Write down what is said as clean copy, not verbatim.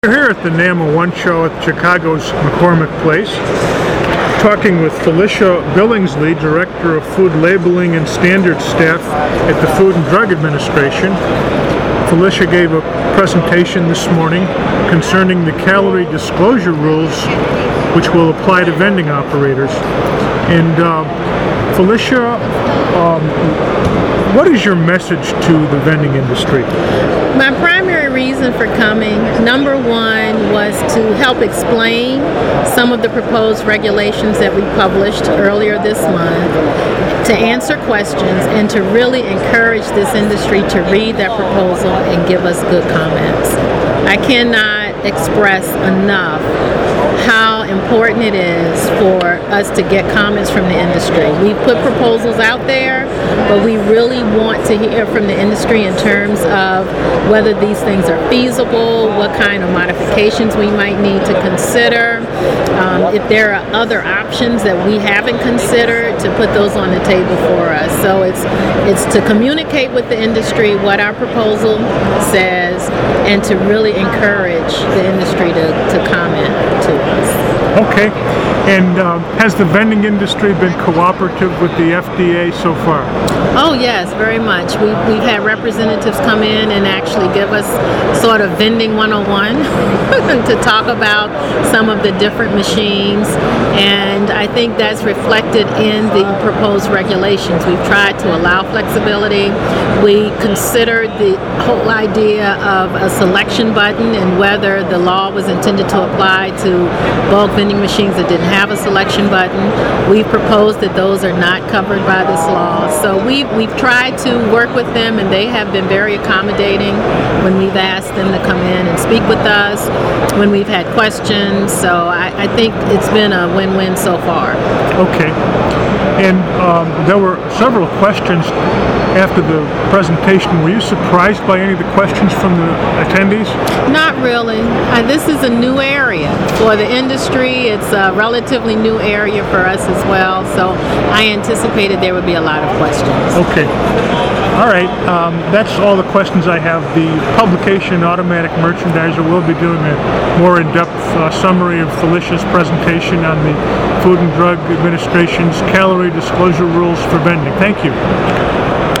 We're here at the NAMA One show at Chicago's McCormick Place, talking with Felicia Billingsley, Director of Food Labeling and Standards Staff at the Food and Drug Administration. Felicia gave a presentation this morning concerning the calorie disclosure rules which will apply to vending operators. And Felicia, what is your message to the vending industry? My primary reason for coming, number one, was to help explain some of the proposed regulations that we published earlier this month, to answer questions, and to really encourage this industry to read that proposal and give us good comments. I cannot express enough how important it is for us to get comments from the industry. We put proposals out there, but we really want to hear from the industry in terms of whether these things are feasible, what kind of modifications we might need to consider, if there are other options that we haven't considered, to put those on the table for us. So it's to communicate with the industry what our proposal says and to really encourage the industry to comment to us. Okay. And has the vending industry been cooperative with the FDA so far? Oh yes, very much. We've had representatives come in and actually give us sort of vending 101 to talk about some of the different machines, and I think that's reflected in the proposed regulations. We've tried to allow flexibility. We considered the whole idea of a selection button and whether the law was intended to apply to bulk vending machines that didn't have a selection button. We've proposed that those are not covered by this law. So we've tried to work with them, and they have been very accommodating when we've asked them to come in and speak with us, when we've had questions. So I think it's been a win-win so far. Okay. And there were several questions after the presentation. Were you surprised by any of the questions from the attendees? Not really. This is a new area for the industry. It's a relatively new area for us as well. So I anticipated there would be a lot of questions. Okay. All right. That's all the questions I have. The publication Automatic Merchandiser will be doing a more in-depth summary of Felicia's presentation on the Food and Drug Administration's calorie disclosure rules for vending. Thank you.